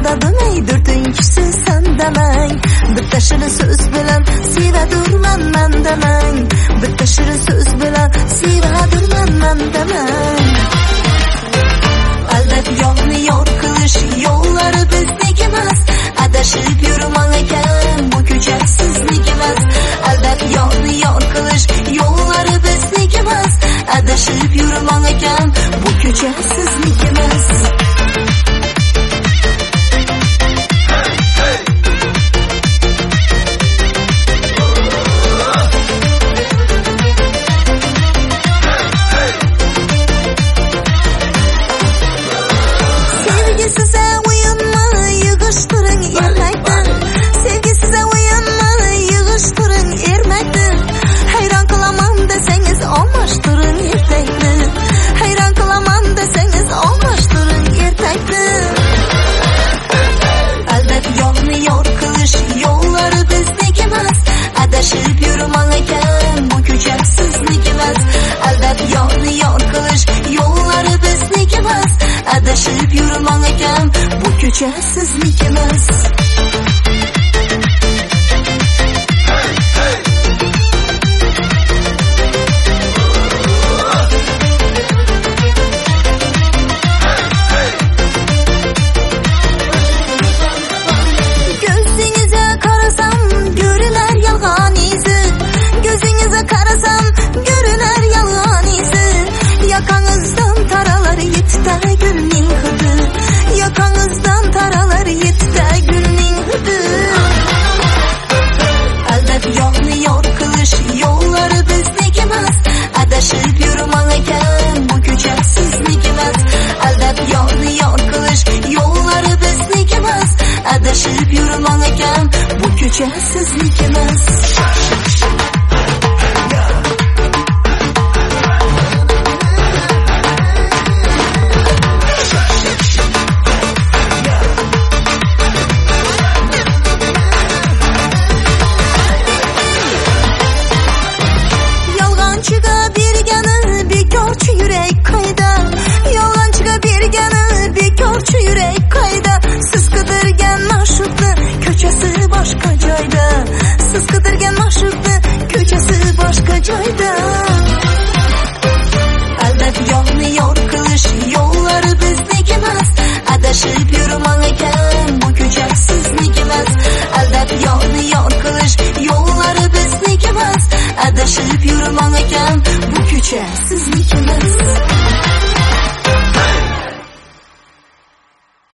da demey, dördüncüsü sen demey. Bitta shirin söz bilan sevadirman men demey. Bitta shirin söz bilan sevadirman men demey. Aldat yo'qni yor qilish yo'llari bizniki emas. Adashib yurman ekan bu ko'cha sizniki emas. Aldat yo'qni yor qilish yo'llari bizniki emas. Adashib yurman ekan bu ko'cha sizniki emas. Adashib yurman ekan bu ko'cha sizniki emas. Aldat yo'qni yor qilish yo'llari bizniki emas. Adashib yurman ekan bu ko'cha sizniki emas. Yakanızdan taralar yetti gülning hidi. Aldat yo'qni yor qilish yo'llari bizniki emas. Adashib yurman ekan bu ko'cha sizniki emas. Aldat yo'qni yor qilish yo'llari bizniki emas. Adashib yurman ekan bu ko'cha sizniki emas. Siz qidirgan ma'shuqni ko'chasi boshqa joyda. Aldat yo'qni yor qilish yo'llari bizniki emas. Adashib yurman ekan bu ko'cha sizniki emas. Aldat yo'qni yor qilish yo'llari bizniki emas. Adashib yurman ekan bu ko'cha sizniki emas.